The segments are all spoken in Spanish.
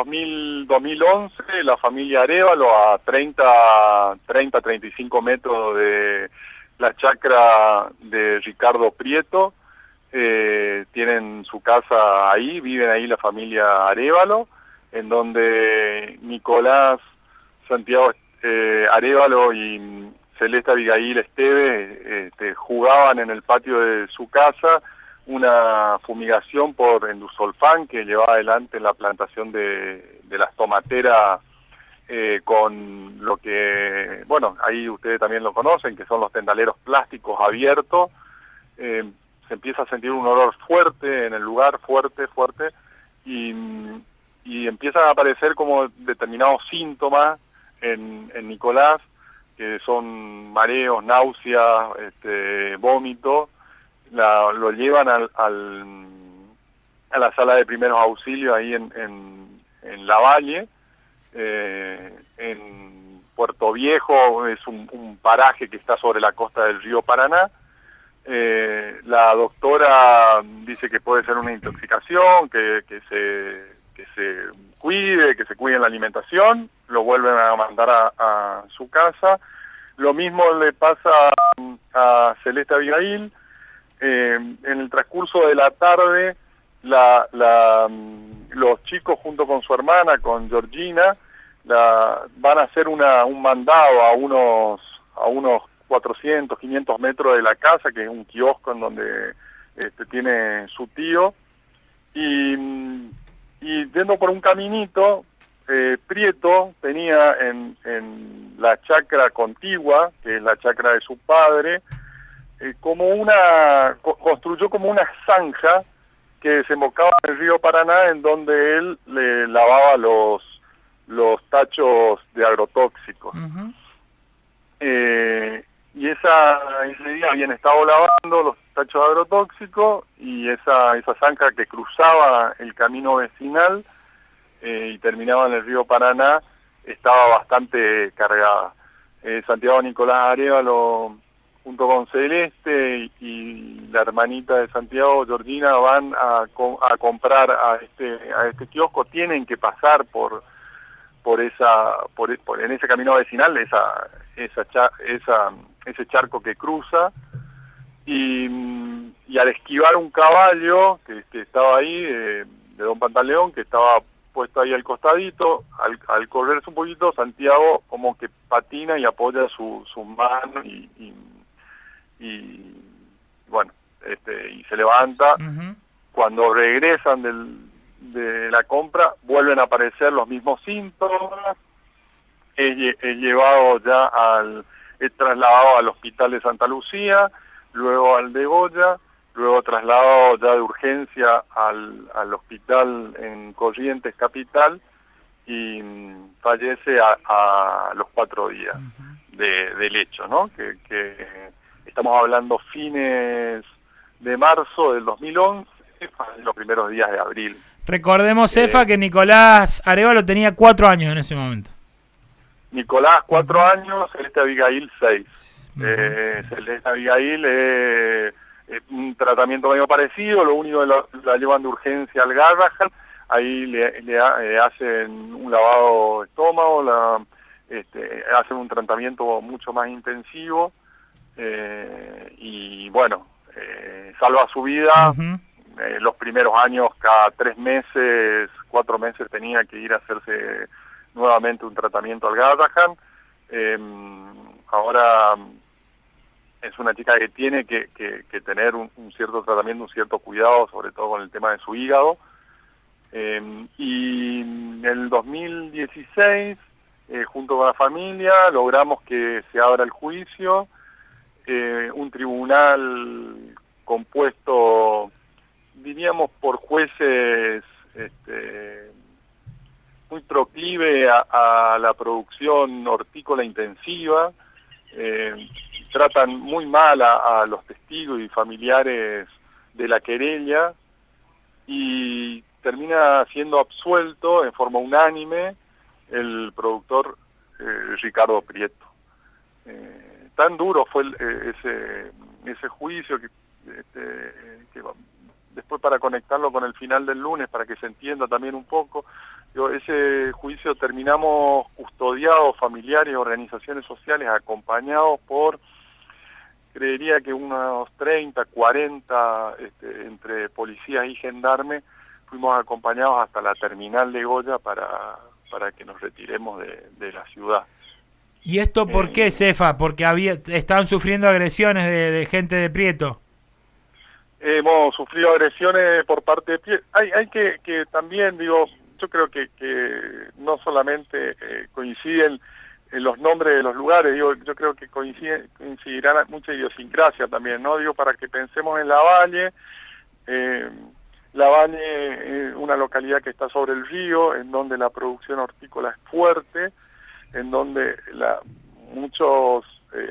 2011 la familia Arévalo, a 35 metros de la chacra de Ricardo Prieto, tienen su casa ahí, viven ahí la familia Arévalo, en donde Nicolás Santiago Arévalo y Celeste Abigail Esteves jugaban en el patio de su casa una fumigación por endusolfán que llevaba adelante la plantación de las tomateras, con lo que, bueno, ahí ustedes también lo conocen, que son los tendaleros plásticos abiertos. Se empieza a sentir un olor fuerte en el lugar, fuerte, y empiezan a aparecer como determinados síntomas en Nicolás, que son mareos, náuseas, vómito. Lo llevan a la sala de primeros auxilios ahí en Lavalle, en Puerto Viejo, es un paraje que está sobre la costa del río Paraná. La doctora dice que puede ser una intoxicación, que se cuide, que se cuide en la alimentación, lo vuelven a mandar a su casa. Lo mismo le pasa a Celeste Abigail. En el transcurso de la tarde, los chicos junto con su hermana, con Georgina, van a hacer un mandado a unos 400, 500 metros de la casa, que es un kiosco en donde tiene su tío, y yendo por un caminito, Prieto tenía en la chacra contigua, que es la chacra de su padre, construyó como una zanja que desembocaba en el río Paraná, en donde él le lavaba los tachos de agrotóxicos. Uh-huh. Y ese día habían estado lavando los tachos de agrotóxicos, y esa zanja que cruzaba el camino vecinal y terminaba en el río Paraná estaba bastante cargada. Santiago Nicolás Arévalo, junto con Celeste y la hermanita de Santiago, Georgina, van a comprar a este kiosco. Tienen que pasar en ese camino vecinal, ese charco que cruza, y al esquivar un caballo que estaba ahí, de Don Pantaleón, que estaba puesto ahí al costadito, al correrse un poquito, Santiago como que patina y apoya su mano y bueno, y se levanta. Uh-huh. Cuando regresan de la compra, vuelven a aparecer los mismos síntomas. Es trasladado al hospital de Santa Lucía, luego al de Goya, luego trasladado ya de urgencia al hospital en Corrientes Capital, y fallece a los 4 días del hecho, ¿no? Que estamos hablando fines de marzo del 2011, los primeros días de abril. Recordemos, Efa, que Nicolás Arévalo tenía 4 años en ese momento. Nicolás, 4 años, Celeste Abigail, 6. Uh-huh. Celeste Abigail, un tratamiento medio parecido, lo único que la llevan de urgencia al Garrahan, ahí le hacen un lavado de estómago, hacen un tratamiento mucho más intensivo, y bueno, salva su vida. Uh-huh. Los primeros años, cada 3 meses, 4 meses, tenía que ir a hacerse nuevamente un tratamiento al Garrahan. Ahora es una chica que tiene que tener un cierto tratamiento, un cierto cuidado, sobre todo con el tema de su hígado. Y en el 2016, junto con la familia, logramos que se abra el juicio. Un tribunal compuesto, diríamos, por jueces muy proclive a la producción hortícola intensiva. Tratan muy mal a los testigos y familiares de la querella, y termina siendo absuelto en forma unánime el productor Ricardo Prieto. Tan duro fue ese juicio que después para conectarlo con el final del lunes, para que se entienda también un poco, digo, ese juicio terminamos custodiados, familiares, organizaciones sociales, acompañados por, creería que unos 30, 40, entre policías y gendarmes, fuimos acompañados hasta la terminal de Goya para que nos retiremos de la ciudad. ¿Y esto por qué, Cefa? Porque estaban sufriendo agresiones de gente de Prieto. Hemos sufrido agresiones por parte de Prieto. Hay que también, digo, yo creo que no solamente coinciden en los nombres de los lugares, digo, yo creo que coincidirán mucha idiosincrasia también, ¿no? Digo, para que pensemos en Lavalle. Lavalle es una localidad que está sobre el río, en donde la producción hortícola es fuerte, en donde muchos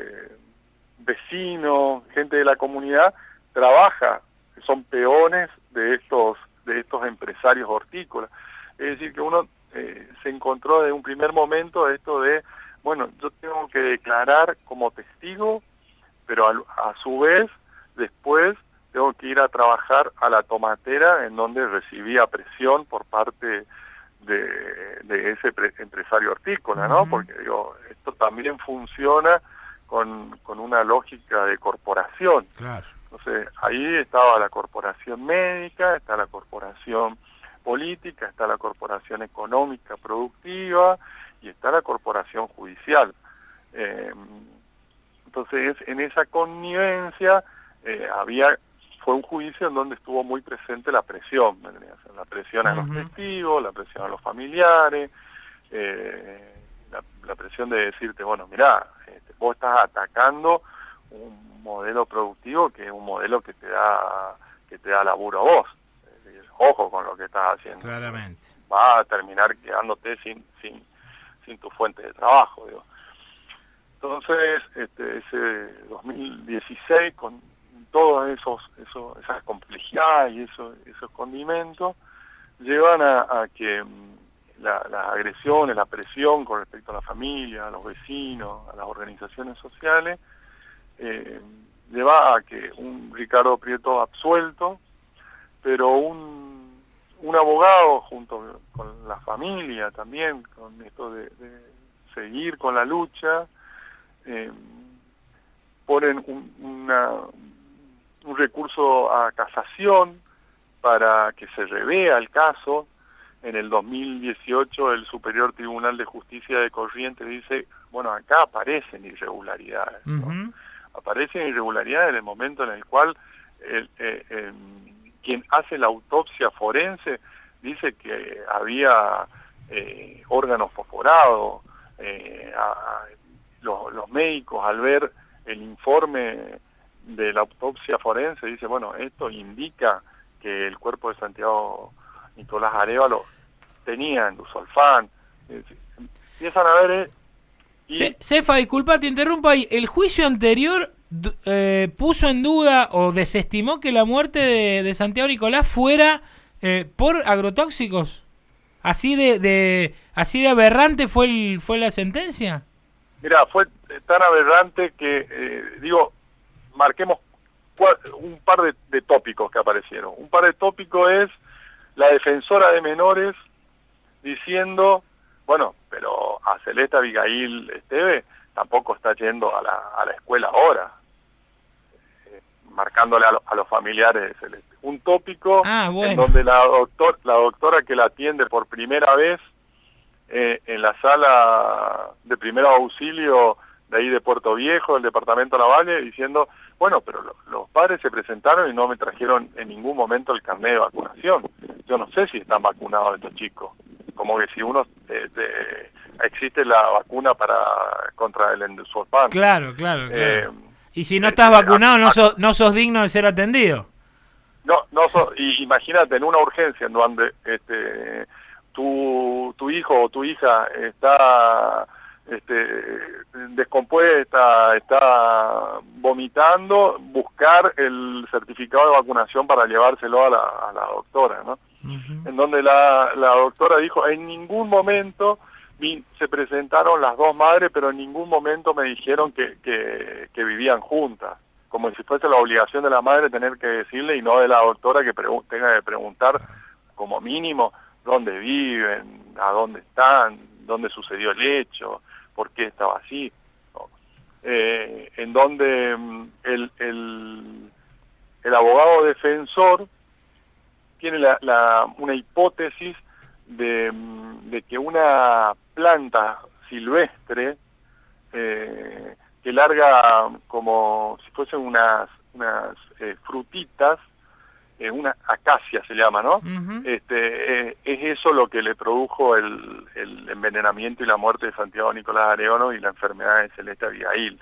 vecinos, gente de la comunidad, trabaja, son peones de estos empresarios hortícolas. Es decir, que uno se encontró desde un primer momento esto de, bueno, yo tengo que declarar como testigo, pero a su vez, después, tengo que ir a trabajar a la tomatera, en donde recibía presión por parte de ese empresario hortícola, ¿no? Porque digo, esto también funciona con una lógica de corporación. Claro. Entonces, ahí estaba la corporación médica, está la corporación política, está la corporación económica productiva y está la corporación judicial. Entonces, en esa connivencia fue un juicio en donde estuvo muy presente la presión, la presión a los testigos, la presión a los familiares, la presión de decirte, bueno, mirá, vos estás atacando un modelo productivo que es un modelo que te da laburo a vos. Ojo con lo que estás haciendo. Claramente. Va a terminar quedándote sin tu fuente de trabajo, digo. Entonces, ese 2016, con todas esas complejidades y esos condimentos, llevan a que las agresiones, la presión con respecto a la familia, a los vecinos, a las organizaciones sociales, lleva a que un Ricardo Prieto absuelto, pero un abogado junto con la familia también, con esto de seguir con la lucha, ponen un recurso a casación para que se revea el caso. En el 2018 el Superior Tribunal de Justicia de Corrientes dice, bueno, acá aparecen irregularidades, ¿no? Aparecen irregularidades en el momento en el cual quien hace la autopsia forense dice que había órganos fosforados. Los médicos, al ver el informe de la autopsia forense, dice, bueno, esto indica que el cuerpo de Santiago Nicolás Arévalo tenía endosulfán. Empiezan a ver... Cefa, disculpa, te interrumpo ahí. ¿El juicio anterior puso en duda o desestimó que la muerte de Santiago Nicolás fuera por agrotóxicos? ¿Así de aberrante fue la sentencia? Mira, fue tan aberrante que, marquemos un par de tópicos que aparecieron. Un par de tópicos es la defensora de menores diciendo, bueno, pero a Celeste Abigail Esteve tampoco está yendo a la escuela ahora, marcándole a los familiares de Celeste. Un tópico en donde la doctora que la atiende por primera vez en la sala de primer auxilio de ahí de Puerto Viejo, del departamento de Lavalle, diciendo, bueno, pero los padres se presentaron y no me trajeron en ningún momento el carnet de vacunación. Yo no sé si están vacunados estos chicos. Como que si existe la vacuna contra el endosulfán. Claro. Y si no estás vacunado, no sos digno de ser atendido. Y imagínate en una urgencia en donde tu hijo o tu hija está descompuesta, está vomitando, buscar el certificado de vacunación para llevárselo a la doctora, ¿no? En donde la doctora dijo, en ningún momento se presentaron las dos madres, pero en ningún momento me dijeron que vivían juntas. como si fuese la obligación de la madre tener que decirle y no de la doctora que tenga que preguntar como mínimo dónde viven, a dónde están, dónde sucedió el hecho, por qué estaba así, ¿no? En donde el abogado defensor tiene una hipótesis de que una planta silvestre que larga como si fuesen unas frutitas, una acacia se llama, ¿no? Ujú. Es eso lo que le produjo el envenenamiento y la muerte de Santiago Nicolás Arévalo y la enfermedad de Celeste Abigail.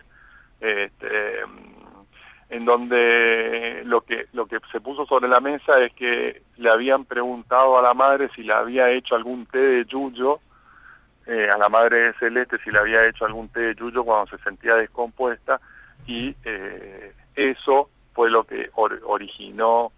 En donde lo que se puso sobre la mesa es que le habían preguntado a la madre si le había hecho algún té de yuyo, a la madre de Celeste si le había hecho algún té de yuyo cuando se sentía descompuesta, y eso fue lo que originó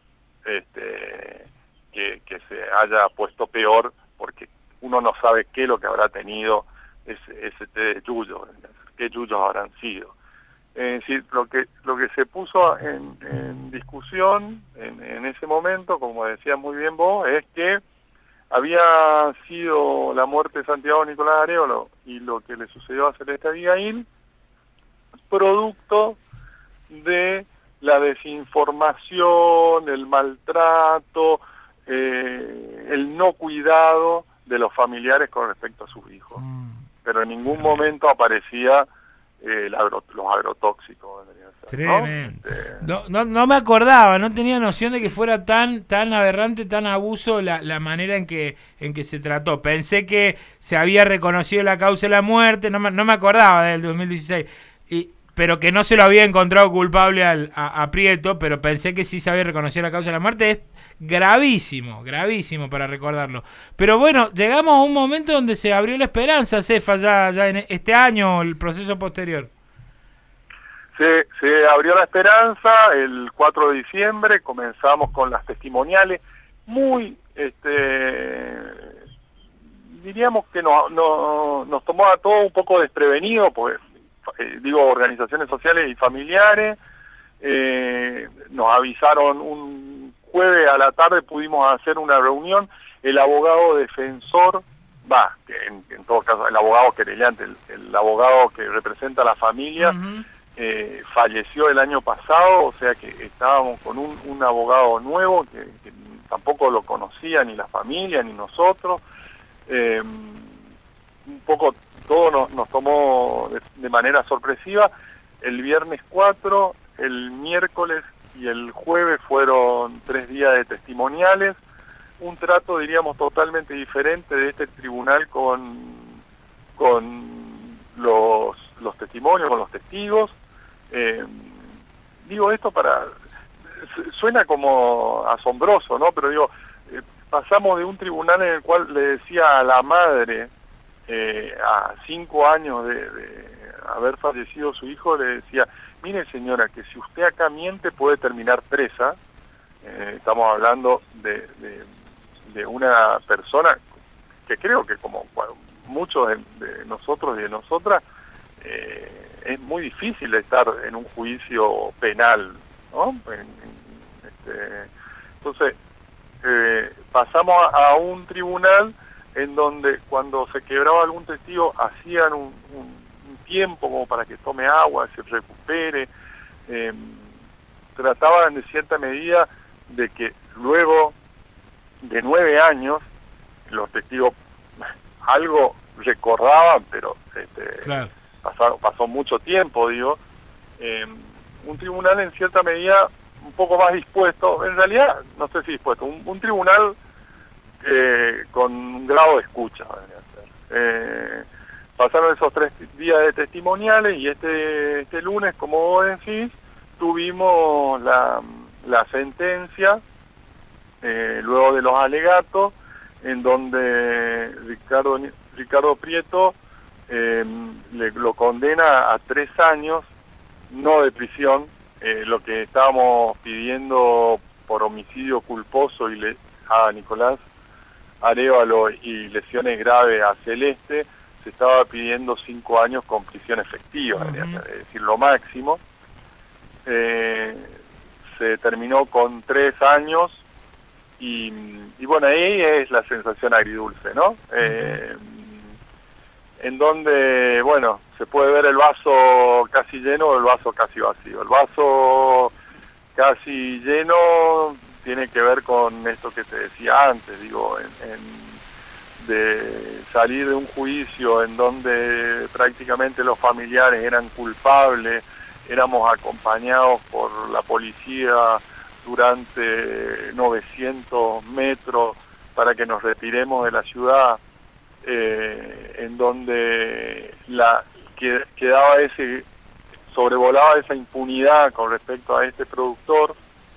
que se haya puesto peor, porque uno no sabe qué es lo que habrá tenido ese té de yuyo, qué yuyos habrán sido. Es decir, lo que se puso en discusión en ese momento, como decías muy bien vos, es que había sido la muerte de Santiago Nicolás Arévalo y lo que le sucedió a Celeste Abigail producto de la desinformación, el maltrato, el no cuidado de los familiares con respecto a sus hijos. Pero en ningún momento aparecía los agrotóxicos. Tremendo. No me acordaba, no tenía noción de que fuera tan aberrante, tan abuso la manera en que se trató. Pensé que se había reconocido la causa de la muerte, no me acordaba del 2016, pero que no se lo había encontrado culpable a Prieto, pero pensé que sí se había reconocido la causa de la muerte. Es gravísimo para recordarlo. Pero bueno, llegamos a un momento donde se abrió la esperanza, Cefa, ya en este año, el proceso posterior. Se abrió la esperanza el 4 de diciembre, comenzamos con las testimoniales, muy, diríamos que nos tomó a todos un poco desprevenidos, pues, organizaciones sociales y familiares, nos avisaron un jueves a la tarde, pudimos hacer una reunión, el abogado defensor, en todo caso, el abogado querellante, el abogado que representa a la familia, uh-huh. Falleció el año pasado, o sea que estábamos con un abogado nuevo que tampoco lo conocía ni la familia ni nosotros. Un poco todo nos tomó de manera sorpresiva. El viernes 4, el miércoles y el jueves fueron 3 días de testimoniales, un trato, diríamos, totalmente diferente de este tribunal con los testimonios, con los testigos. Digo esto suena como asombroso, ¿no? Pero pasamos de un tribunal en el cual le decía a la madre, a 5 años de haber fallecido su hijo, le decía, mire señora, que si usted acá miente puede terminar presa. Estamos hablando de una persona que creo que como muchos de nosotros y de nosotras, es muy difícil estar en un juicio penal, ¿no? Entonces, pasamos a un tribunal en donde cuando se quebraba algún testigo hacían un tiempo como para que tome agua, se recupere, trataban de cierta medida de que luego de 9 años los testigos algo recordaban, pero claro. pasó mucho tiempo, un tribunal en cierta medida un poco más dispuesto, en realidad no sé si dispuesto, un tribunal con un grado de escucha. Pasaron esos 3 días de testimoniales y este lunes, como vos decís, tuvimos la sentencia, luego de los alegatos, en donde Ricardo Prieto lo condena a 3 años, no de prisión, lo que estábamos pidiendo por homicidio culposo a Nicolás Arévalo y lesiones graves a Celeste, se estaba pidiendo 5 años con prisión efectiva, uh-huh. Es decir, lo máximo. se terminó con 3 años y bueno, ahí es la sensación agridulce, ¿no? En donde, bueno, se puede ver el vaso casi lleno o el vaso casi vacío. El vaso casi lleno tiene que ver con esto que te decía antes, digo, de salir de un juicio en donde prácticamente los familiares eran culpables, éramos acompañados por la policía durante 900 metros para que nos retiremos de la ciudad, en donde quedaba sobrevolaba esa impunidad con respecto a este productor,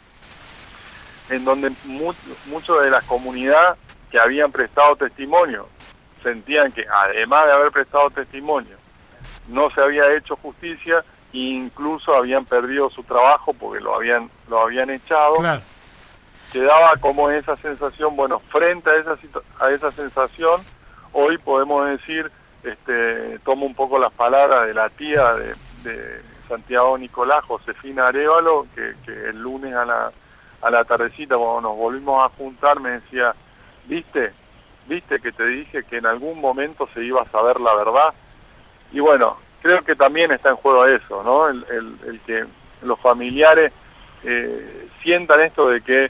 en donde muchos de la comunidad que habían prestado testimonio sentían que además de haber prestado testimonio no se había hecho justicia e incluso habían perdido su trabajo porque lo habían echado. Claro. Quedaba como esa sensación, bueno, frente a esa sensación, hoy podemos decir, tomo un poco las palabras de la tía de Santiago Nicolás, Josefina Arévalo, que el lunes a la tardecita, cuando nos volvimos a juntar, me decía, ¿viste que te dije que en algún momento se iba a saber la verdad? Y bueno, creo que también está en juego eso, ¿no? El que los familiares sientan esto de que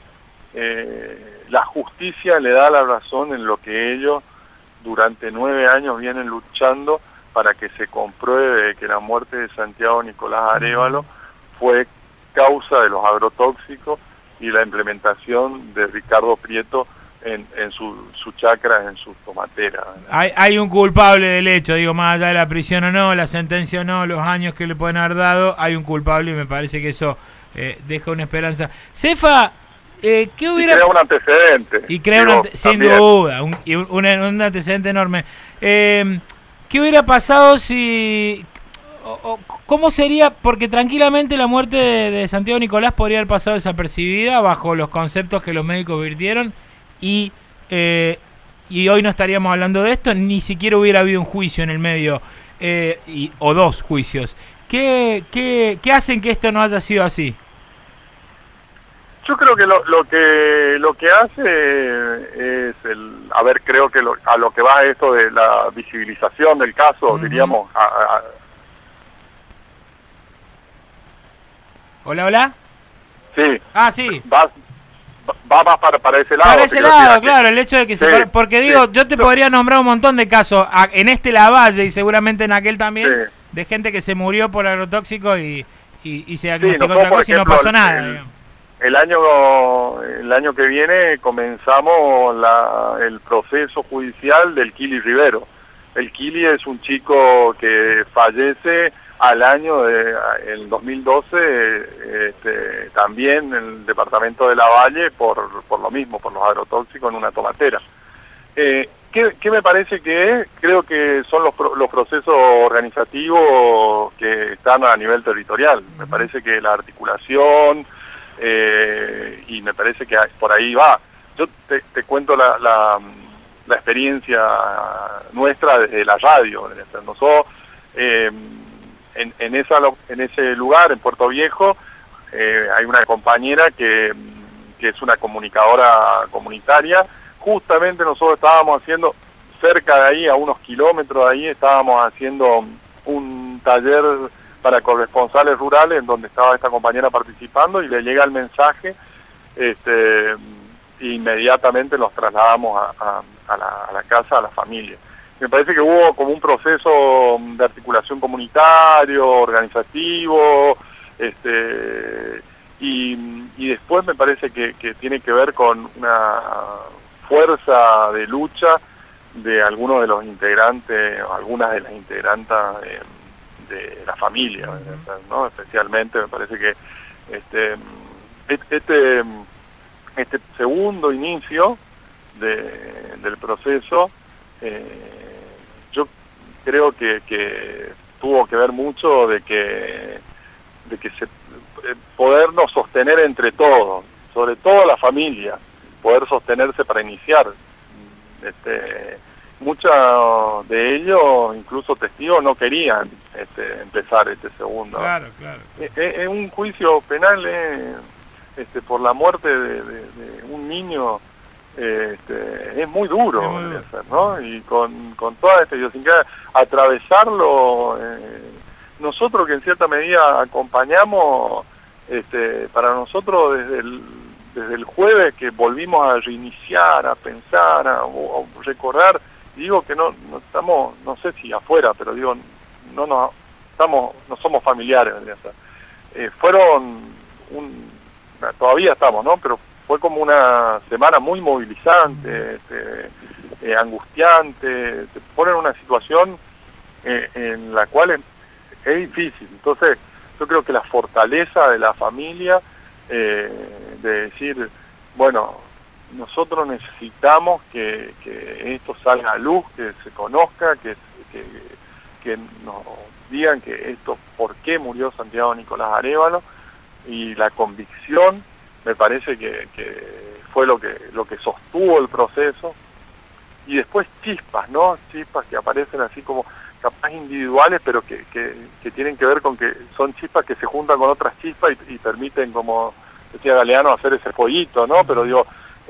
la justicia le da la razón en lo que ellos durante 9 años vienen luchando para que se compruebe que la muerte de Santiago Nicolás Arévalo fue causa de los agrotóxicos y la implementación de Ricardo Prieto en su chacra, en su tomatera. Hay un culpable del hecho, digo, más allá de la prisión o no, la sentencia o no, los años que le pueden haber dado, hay un culpable y me parece que eso deja una esperanza. Cefa, ¿qué hubiera... Y crea un antecedente. Y crea sin duda, un antecedente enorme. ¿Qué hubiera pasado si... ¿Cómo sería? Porque tranquilamente la muerte de Santiago Nicolás podría haber pasado desapercibida bajo los conceptos que los médicos virtieron y hoy no estaríamos hablando de esto, ni siquiera hubiera habido un juicio en el medio o 2 juicios. ¿Qué hacen que esto no haya sido así? Yo creo que lo que hace es creo que a lo que va esto de la visibilización del caso, diríamos. Hola. Sí. Ah, sí. Va más para ese lado. Para ese lado, claro, el hecho de que porque digo, yo te podría nombrar un montón de casos en Lavalle y seguramente en aquel también, de gente que se murió por agrotóxico y se diagnosticó otra cosa y no pasó nada. El año que viene comenzamos el proceso judicial del Kili Rivero. El Kili es un chico que fallece al año el 2012, también en el departamento de Lavalle por lo mismo, por los agrotóxicos en una tomatera. ¿Qué me parece que es? Creo que son los procesos organizativos que están a nivel territorial. Me parece que la articulación, y me parece que por ahí va. Yo te cuento la experiencia nuestra desde la radio. Nosotros, en ese lugar, en Puerto Viejo, hay una compañera que es una comunicadora comunitaria. Justamente nosotros estábamos haciendo, cerca de ahí, a unos kilómetros de ahí, estábamos haciendo un taller para corresponsales rurales, en donde estaba esta compañera participando, y le llega el mensaje, inmediatamente nos trasladamos a la casa, a la familia. Me parece que hubo como un proceso de articulación comunitario, organizativo, y después me parece que tiene que ver con una fuerza de lucha de algunos de los integrantes, o algunas de las integrantas de la familia, ¿no? Especialmente me parece que este segundo inicio del proceso, yo creo que tuvo que ver mucho de que podernos sostener entre todos, sobre todo la familia, poder sostenerse para iniciar, muchos de ellos, incluso testigos, no querían empezar este segundo. Claro, claro. Un juicio penal por la muerte de un niño es muy duro, de hacer, ¿no? Y con toda esta idiosincrasia, atravesarlo, nosotros que en cierta medida acompañamos, para nosotros desde el jueves que volvimos a reiniciar, a pensar, a recordar, digo que no estamos, no sé si afuera, pero digo, no somos familiares, vendría a ser. Todavía estamos, ¿no? Pero fue como una semana muy movilizante, angustiante, te pone en una situación en la cual es difícil. Entonces, yo creo que la fortaleza de la familia, de decir, bueno, nosotros necesitamos que esto salga a luz, que se conozca, que nos digan que esto, por qué murió Santiago Nicolás Arévalo, y la convicción me parece que fue lo que sostuvo el proceso. Y después chispas, ¿no? Chispas que aparecen así como capaz individuales, pero que tienen que ver con que son chispas que se juntan con otras chispas y permiten, como decía Galeano, hacer ese fueguito, ¿no? Pero digo,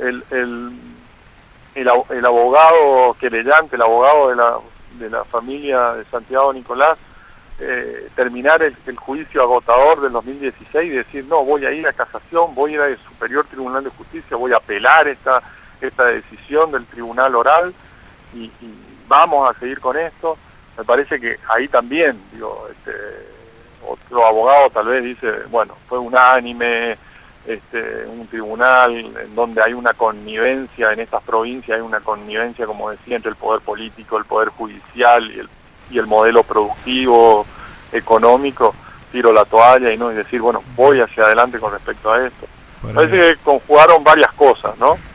el abogado querellante, el abogado de la familia de Santiago Nicolás, terminar el juicio agotador del 2016 y decir, no, voy a ir a casación, voy a ir al Superior Tribunal de Justicia, voy a apelar esta decisión del tribunal oral y vamos a seguir con esto. Me parece que ahí también, digo, otro abogado tal vez dice, bueno, fue unánime, un tribunal en donde hay una connivencia, en estas provincias hay una connivencia, como decía, entre el poder político, el poder judicial y el modelo productivo, económico. Tiro la toalla y decir, bueno, voy hacia adelante con respecto a esto. Parece que conjugaron varias cosas, ¿no?